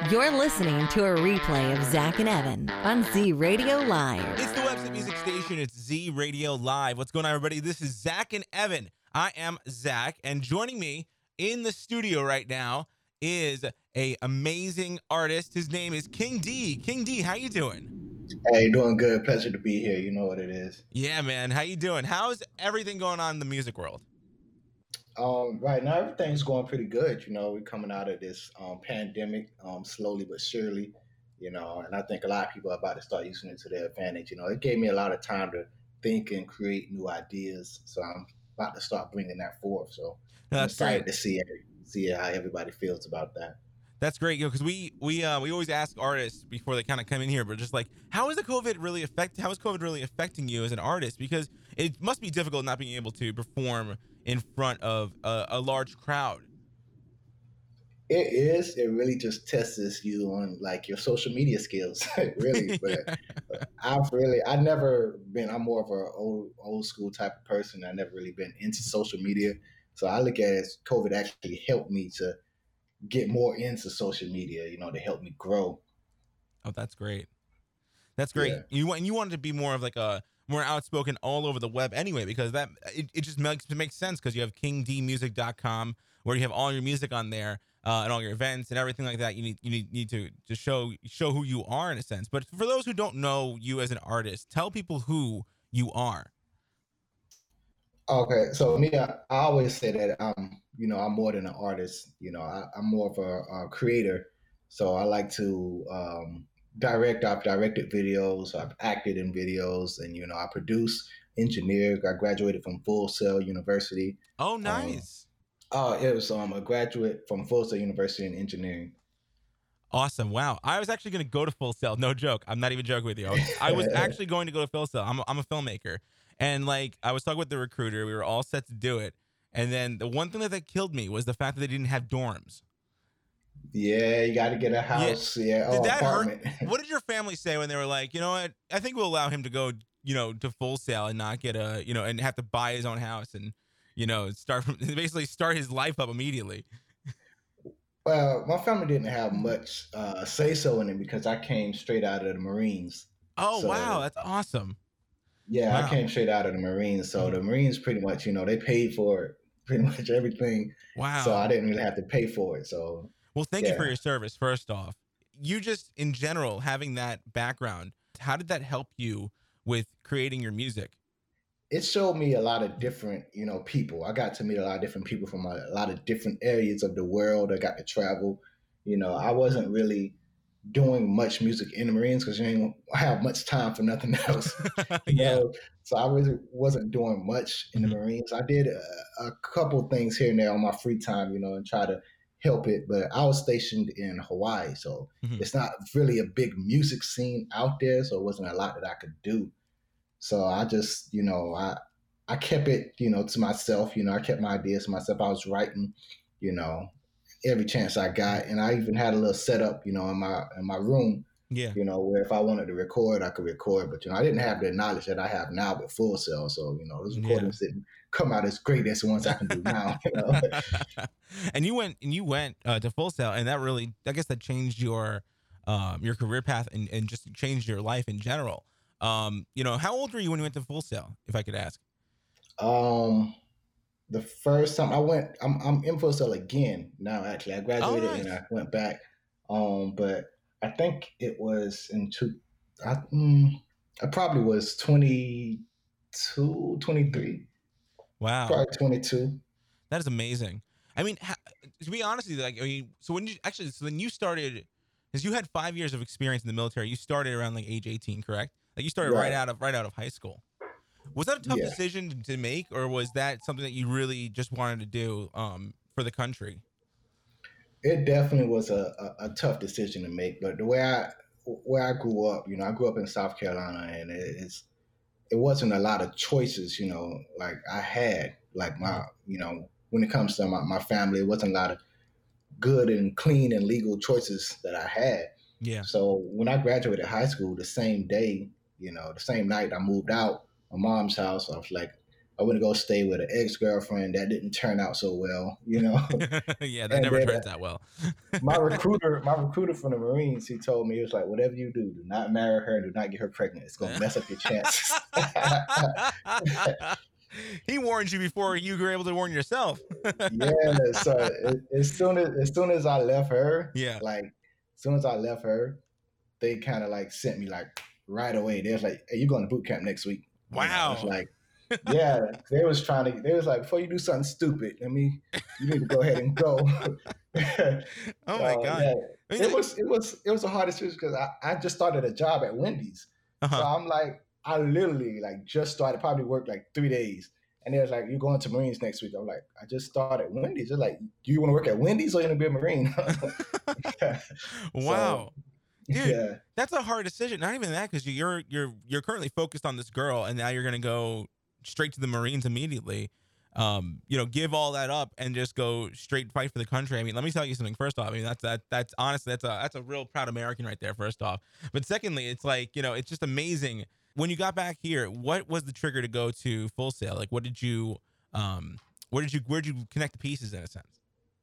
You're listening to a replay of Zach and Evan on Z Radio Live. It's the website music station. It's Z Radio Live. What's going on, everybody? This is Zach and Evan. I am Zach, and joining me in the studio right now is a amazing artist. His name is King D. King D, how you doing? Hey, doing good. Pleasure to be here. You know what it is. Yeah, man. How you doing? How's everything going on in the music world? Right now, everything's going pretty good. You know, we're coming out of this pandemic slowly but surely, you know, and I think a lot of people are about to start using it to their advantage. You know, it gave me a lot of time to think and create new ideas. So I'm about to start bringing that forth. So I'm excited to see how everybody feels about that. That's great, because we always ask artists before they kind of come in here, but just like, how is COVID really affecting you as an artist? Because it must be difficult not being able to perform in front of a large crowd. It is. It really just tests you on like your social media skills, really. But I'm more of an old school type of person. I've never really been into social media. So I look at it as COVID actually helped me to get more into social media, you know, to help me grow. Oh, that's great. That's great. Yeah. You wanted to be more of like a more outspoken all over the web anyway, because it just makes sense, because you have kingdmusic.com where you have all your music on there and all your events and everything like that. You need to show who you are in a sense. But for those who don't know you as an artist, tell people who you are. Okay, so me, I always say that I'm more than an artist. You know, I'm more of a creator. So I like to direct. I've directed videos. I've acted in videos, and you know, I produce, engineer. I graduated from Full Sail University. Oh, nice. It was a graduate from Full Sail University in engineering. Awesome. Wow. I was actually going to go to Full Sail. No joke. I'm not even joking with you. I was actually going to go to Full Sail. I'm a filmmaker. And like, I was talking with the recruiter. We were all set to do it. And then the one thing that killed me was the fact that they didn't have dorms. Yeah, you got to get a house. Yeah. Did that apartment. hurt? What did your family say when they were like, you know what? I think we'll allow him to go, to Full Sail and not get and have to buy his own house and, basically start his life up immediately. Well, my family didn't have much say so in it because I came straight out of the Marines. Oh, so, wow. That's awesome. Yeah, wow. I came straight out of the Marines. So the Marines pretty much, they paid for pretty much everything. Wow. So I didn't really have to pay for it. So, well, thank you for your service, first off. You just, in general, having that background, how did that help you with creating your music? It showed me a lot of different, people. I got to meet a lot of different people from a lot of different areas of the world. I got to travel. I wasn't really doing much music in the Marines because you ain't have much time for nothing else. So I really wasn't doing much in the Marines. I did a couple things here and there on my free time, and try to help it. But I was stationed in Hawaii, so it's not really a big music scene out there. So it wasn't a lot that I could do. So I just, I kept it, to myself. I kept my ideas to myself. I was writing, every chance I got, and I even had a little setup, in my room. Yeah. Where if I wanted to record, I could record. But I didn't have the knowledge that I have now with Full Sail. So those recordings didn't come out as great as the ones I can do now. And you went to Full Sail, and that really, I guess, that changed your career path and just changed your life in general. How old were you when you went to Full Sail, if I could ask? The first time I went, I'm in Full Sail again now. Actually, I graduated nice. and I went back. But I think it was I probably was 22, 23. Wow, probably 22. That is amazing. I mean, to be honest with you, so then you started, because you had 5 years of experience in the military. You started around like age 18, correct? Like you started right out of high school. Was that a tough decision to make, or was that something that you really just wanted to do for the country? It definitely was a tough decision to make, but the way I grew up, I grew up in South Carolina, and it wasn't a lot of choices, like I had, like my, when it comes to my family, it wasn't a lot of good and clean and legal choices that I had. Yeah. So when I graduated high school, the same day, the same night I moved out my mom's house, I was like, I went to go stay with an ex-girlfriend that didn't turn out so well, you know. Yeah, that And never then turns out well. my recruiter from the Marines, he told me, he was like, whatever you do not marry her and do not get her pregnant. It's gonna mess up your chances. He warned you before you were able to warn yourself. Yeah, so as soon as I left her, Yeah. like as soon as I left her, they kind of like sent me like right away. They was like, "Hey, you going to boot camp next week?" Wow. It's like, yeah, they was like, before you do something stupid, you need to go ahead and go. Oh my God. Yeah, I mean, it was the hardest decision because I just started a job at Wendy's, so I'm like, I literally like just started, probably worked like 3 days. And they was like, "You're going to Marines next week." I'm like, "I just started Wendy's." They're like, "Do you want to work at Wendy's or you want to be a Marine?" Wow. So, Dude, yeah. that's a hard decision. Not even that, because you're currently focused on this girl, and now you're gonna go straight to the Marines immediately. Give all that up and just go straight fight for the country. I mean, let me tell you something. First off, I mean, that's honestly that's a real proud American right there. First off, but secondly, it's like, it's just amazing. When you got back here, what was the trigger to go to Full Sail? Like, where'd you connect the pieces in a sense?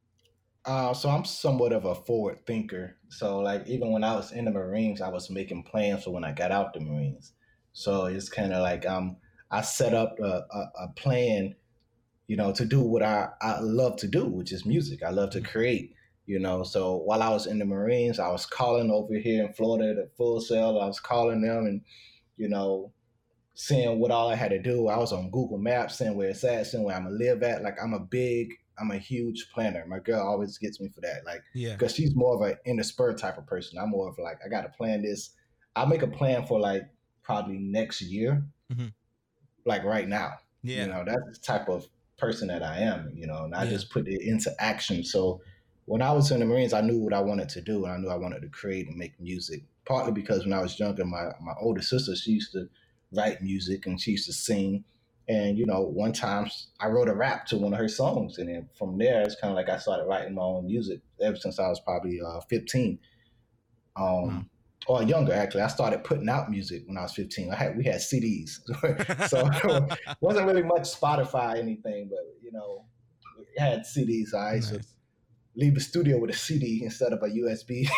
So I'm somewhat of a forward thinker. So like even when I was in the Marines, I was making plans for when I got out the Marines. So it's kind of like I set up a plan, to do what I love to do, which is music. I love to create. So while I was in the Marines, I was calling over here in Florida at Full Sail. I was calling them and you know seeing what all I had to do. I was on Google Maps, seeing where it's at, seeing where I'm gonna live at. Like I'm a huge planner. My girl always gets me for that. Like, Yeah. because she's more of a in the spur type of person. I'm more of like, I gotta plan this. I make a plan for like probably next year, Mhm. like right now. Yeah. That's the type of person that I am, and I Yeah. just put it into action. So when I was in the Marines, I knew what I wanted to do, and I knew I wanted to create and make music. Partly because when I was younger, my older sister, she used to write music and she used to sing. And one time I wrote a rap to one of her songs, and then from there it's kind of like I started writing my own music ever since I was probably 15, Wow. or younger. Actually, I started putting out music when I was 15. We had CDs, so it wasn't really much Spotify or anything, but we had CDs. So I used to Nice. leave the studio with a CD instead of a USB.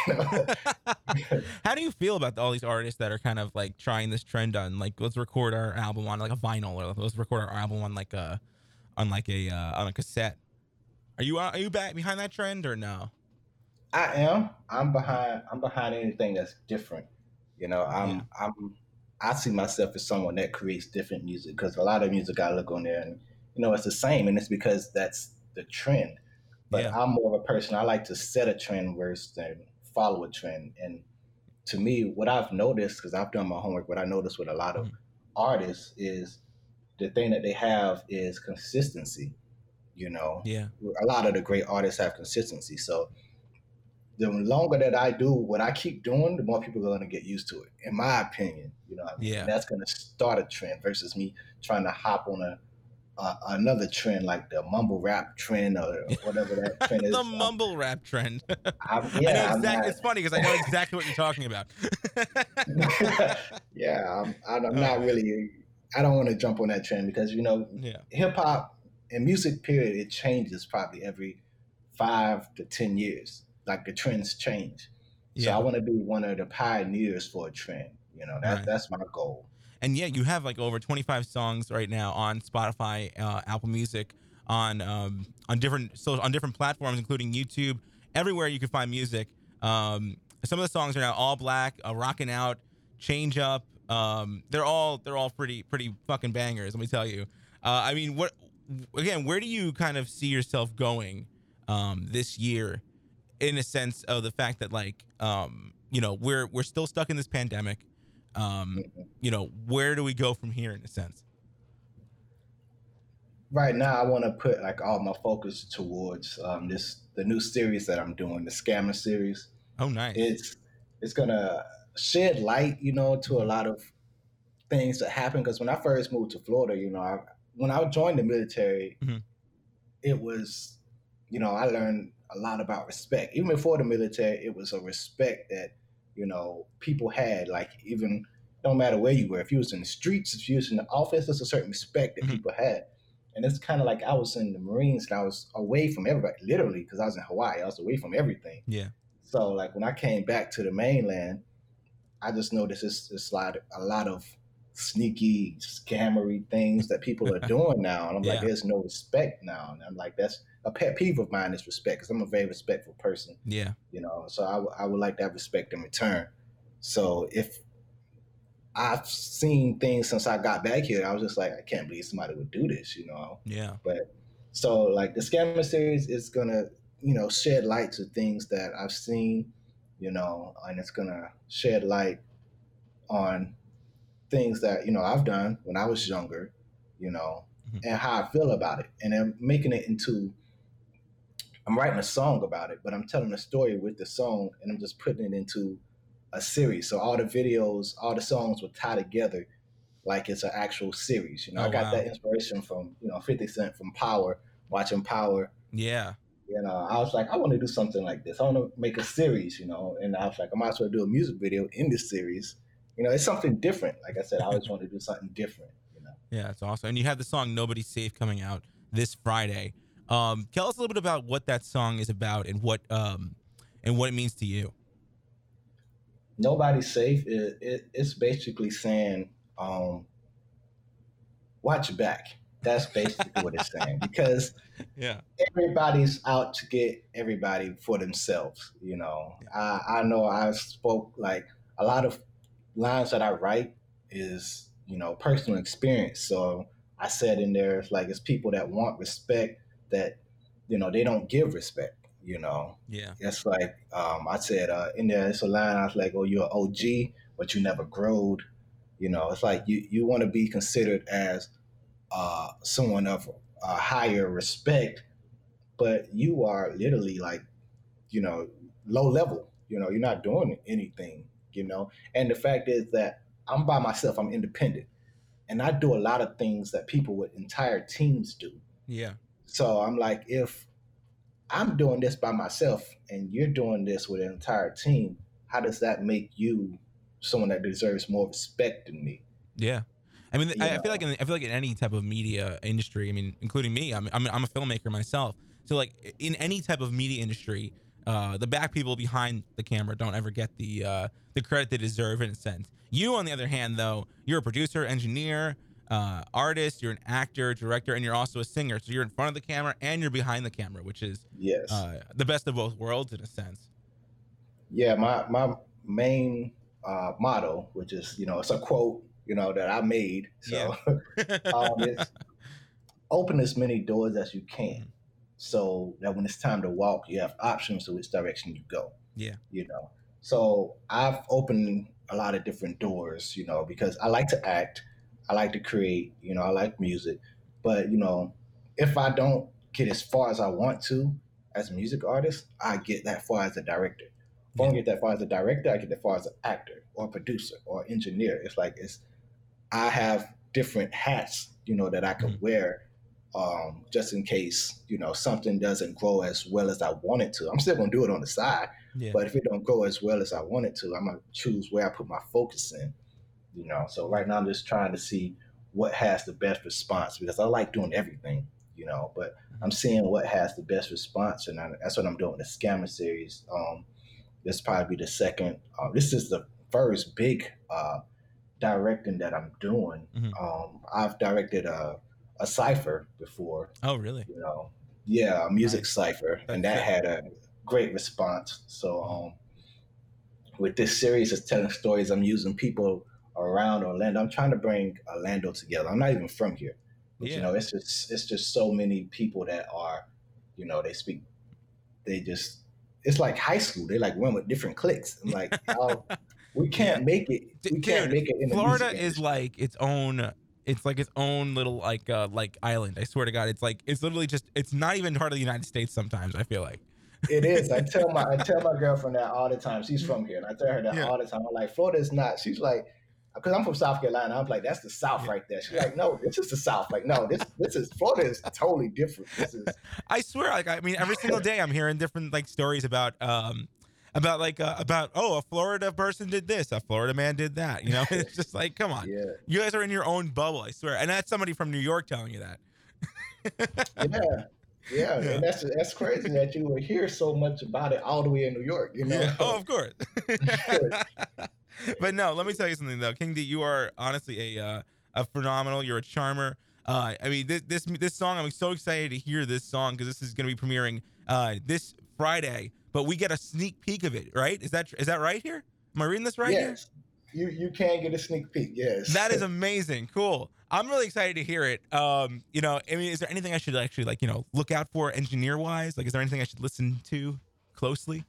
How do you feel about all these artists that are kind of like trying this trend on, like, let's record our album on like a vinyl, or let's record our album on like a on a cassette? Are you back behind that trend or no? I am. I'm behind. I'm behind anything that's different. Yeah. I see myself as someone that creates different music because a lot of music I look on there and it's the same, and it's because that's the trend. But Yeah. I'm more of a person. I like to set a trend versus than follow a trend. And to me, what I've noticed, because I've done my homework, what I noticed with a lot of Mhm. artists is the thing that they have is consistency. Yeah. A lot of the great artists have consistency. So the longer that I do what I keep doing, the more people are going to get used to it, in my opinion. You know what I mean? Yeah. And that's going to start a trend versus me trying to hop on another trend like the mumble rap trend or whatever that trend is. The mumble rap trend. I know Yeah, I'm exactly. not. It's funny because I know exactly what you're talking about. Yeah, I'm Oh, not man. really. I don't want to jump on that trend because Yeah. hip hop and music period, it changes probably every 5 to 10 years. Like the trends change, so I Yeah. want to be one of the pioneers for a trend. Nice. That's my goal. And yeah, you have like over 25 songs right now on Spotify, Apple Music, on different platforms, including YouTube. Everywhere you can find music. Some of the songs are now All Black, Rockin' Out, Change Up. They're all pretty fucking bangers. Let me tell you. I mean, where do you kind of see yourself going this year, in a sense of the fact that, like, we're still stuck in this pandemic. Where do we go from here, in a sense? Right now, I want to put like all my focus towards the new series that I'm doing, the Scammer series. Oh, nice. It's gonna shed light, to a lot of things that happened. Because when I first moved to Florida, when I joined the military, Mhm. it was, I learned a lot about respect. Even before the military, it was a respect that, people had. Like even don't matter where you were. If you was in the streets, if you was in the office, there's a certain respect that Mhm. people had. And it's kind of like I was in the Marines and I was away from everybody, literally, because I was in Hawaii. I was away from everything. Yeah. So like when I came back to the mainland, I just noticed it's like a lot of sneaky, scammery things that people are doing now. And I'm like, Yeah. there's no respect now. And I'm like, that's a pet peeve of mine is respect because I'm a very respectful person, Yeah. you know. So I would like to have respect in return. So if I've seen things since I got back here, I was just like, I can't believe somebody would do this, you know. Yeah. But so like the Scammer series is gonna, you know, shed light to things that I've seen, you know, and it's gonna shed light on things that, you know, I've done when I was younger, you know, Mhm. and how I feel about it. And I'm making it into I'm writing a song about it, but I'm telling a story with the song and I'm just putting it into a series. So all the videos, all the songs will tie together like it's an actual series. You know, Oh, I got wow. that inspiration from, you know, 50 Cent from Power, watching Power. Yeah. You know, I was like, I want to do something like this. I want to make a series, you know, and I was like, I might as well do a music video in this series. You know, it's something different. Like I said, I always want to do something different, you know. Yeah, that's awesome. And you have the song "Nobody's Safe" coming out this Friday. Tell us a little bit about what that song is about and what it means to you. Nobody's safe. It's basically saying, watch your back. That's basically what it's saying because Yeah. everybody's out to get everybody for themselves. You know, I know I spoke like a lot of lines that I write is, you know, personal experience. So I said in there, it's like it's people that want respect that, you know, they don't give respect. You know, Yeah. it's like I said in there, it's a line I was like, "Oh, you're an OG, but you never growed." You know, it's like you want to be considered as someone of higher respect, but you are literally like, you know, low level. You know, you're not doing anything, you know. And the fact is that I'm by myself, I'm independent, and I do a lot of things that people with entire teams do. Yeah. So I'm like, if I'm doing this by myself and you're doing this with an entire team, how does that make you someone that deserves more respect than me? Yeah. I mean, You I feel like know, I feel like in any type of media industry, I mean, including me, I'm a filmmaker myself. So like in any type of media industry, the back people behind the camera don't ever get the credit they deserve in a sense. You, on the other hand, though, you're a producer, engineer, artist, you're an actor, director, and you're also a singer. So you're in front of the camera and you're behind the camera, which is yes. the best of both worlds in a sense. Yeah, my main motto, which is, you know, it's a quote, you know, that I made. Yeah. So it's open as many doors as you can, so that when it's time to walk, you have options to which direction you go. Yeah. You know, so I've opened a lot of different doors, you know, because I like to act, I like to create, you know, I like music, but you know, if I don't get as far as I want to as a music artist, I get that far as a director. If I Yeah. don't get that far as a director, I get that far as an actor or a producer or engineer. It's like I have different hats, you know, that I can Mhm. wear just in case, you know, something doesn't grow as well as I want it to. I'm still gonna do it on the side, Yeah. but if it don't grow as well as I want it to, I'm gonna choose where I put my focus in, you know. So right now I'm just trying to see what has the best response because I like doing everything, you know, but I'm seeing what has the best response, and that's what I'm doing with the Scammer series. This probably be the second. This is the first big directing that I'm doing. Mhm. I've directed a cipher before, Oh, really? you know, yeah, a music Nice. cipher, and That's that it. had a great response. So Mhm. with this series, it's telling stories. I'm using people around Orlando. I'm trying to bring Orlando together. I'm not even from here, but you Yeah. know, it's just so many people that are, you know, they just it's like high school. They like run with different cliques. I'm like, y'all, we Yeah. can't make it. We can't Dude, make it in the Florida music is industry. like its own. It's like its own little like island. I swear to God, it's like it's literally just. It's not even part of the United States. Sometimes I feel like. It is. I tell my girlfriend that all the time. She's from here, and I tell her that Yeah. all the time. I'm like, Florida is not. She's like, because I'm from South Carolina. I'm like, that's the South Yeah. right there. She's like, no, this is the South. Like, no, this is Florida is totally different. This is I swear, like I mean, every single day I'm hearing different like stories about about like a Florida person did this, a Florida man did that. You know, it's just like, come on, Yeah. you guys are in your own bubble, I swear. And that's somebody from New York telling you that. Yeah, and that's crazy that you would hear so much about it all the way in New York. You know. Yeah. Oh, of course. But no, let me tell you something though, King D. You are honestly a phenomenal. You're a charmer. I mean, this song. I'm so excited to hear this song because this is going to be premiering this Friday. But we get a sneak peek of it, right? Is that right here? Am I reading this right here? Yes, you can get a sneak peek. Yes, That is amazing. Cool. I'm really excited to hear it. You know, I mean, is there anything I should actually like, you know, look out for engineer wise? Like, is there anything I should listen to closely?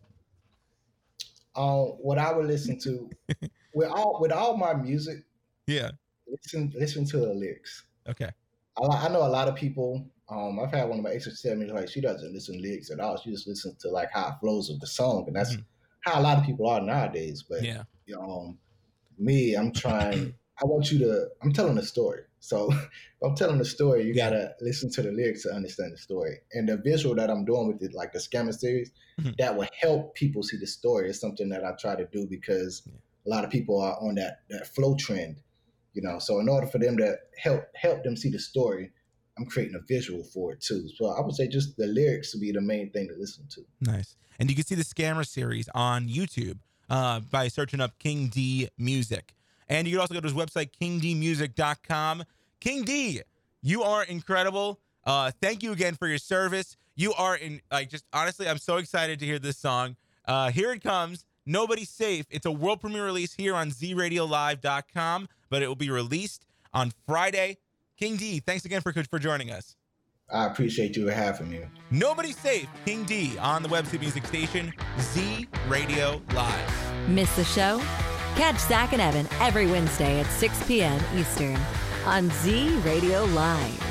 What I would listen to with all my music, Yeah. listen to the lyrics. Okay. I know a lot of people. I've had one of my exes tell me like she doesn't listen to lyrics at all. She just listens to like how it flows of the song, and that's how a lot of people are nowadays. But Yeah. Me, I'm trying. I'm telling a story. So if I'm telling a story, you gotta listen to the lyrics to understand the story. And the visual that I'm doing with it, like the Scammer series, that will help people see the story. Is something that I try to do because a lot of people are on that flow trend, you know. So in order for them to help them see the story, I'm creating a visual for it too. So I would say just the lyrics would be the main thing to listen to. Nice. And you can see the Scammer series on YouTube by searching up King D Music. And you can also go to his website, kingdmusic.com. King D, you are incredible. Thank you again for your service. You are just honestly, I'm so excited to hear this song. Here it comes. Nobody's Safe. It's a world premiere release here on zradiolive.com, but it will be released on Friday. King D, thanks again for joining us. I appreciate you having me. Nobody's Safe, King D, on the website music station, Z Radio Live. Miss the show? Catch Zach and Evan every Wednesday at 6 p.m. Eastern on Z Radio Live.